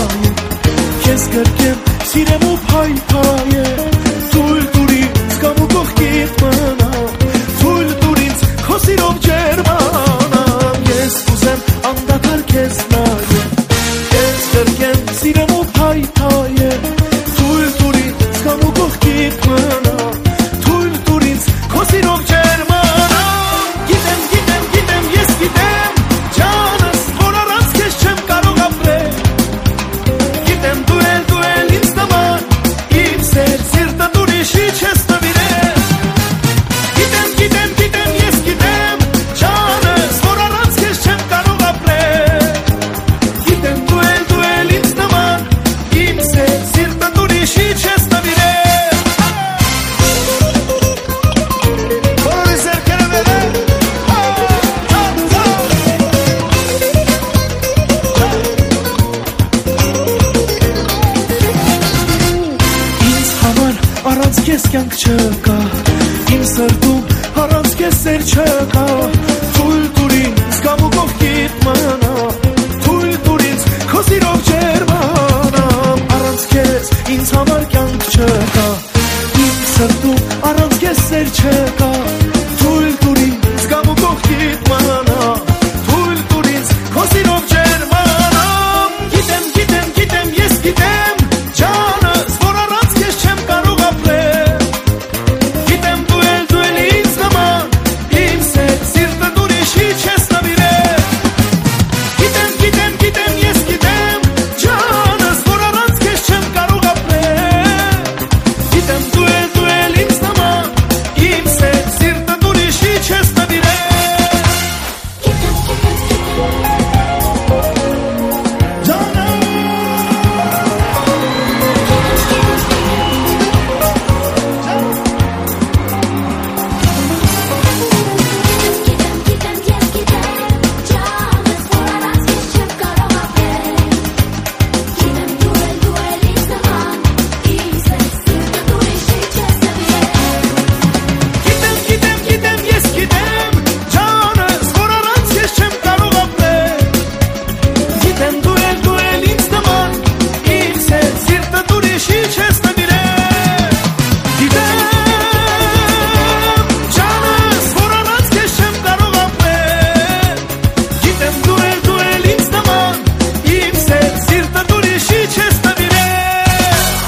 Քեզ գրկեմ, սիրեմ ու փայփայեմ, թույլ տուր ինձ կամ ու կողքիդ մնամ, թույլ տուր ինձ քո սիրով ջերմանամ, ես կուզեմ անդադար քեզ նայեմ, քեզ գրկեմ, սիրեմ ու փայփայեմ, թույլ տուր ինձ կամ ու կողքիդ մնամ, թույլ տուր ինձ քո սիրով ջերմանամ, գիտեմ, ես գիտեմ, ջանս, որ առանց քեզ չեմ կարող ապրել, գիտեմ դու էլ ինձ նման, իմ սիրտը ուրիշի չես նվիրել, գիտեմ, ես գիտեմ, ջանս, որ առանց քեզ չեմ կարող ապրել, գիտեմ դու էլ ինձ նման, իմ սիրտը ուրիշի չես նվիրել. Առանց քեզ կյանք չկա, իմ սրտում առանց քեզ սեր չկա, թույլ տուր ինձ կամ ու կողքիդ մնամ,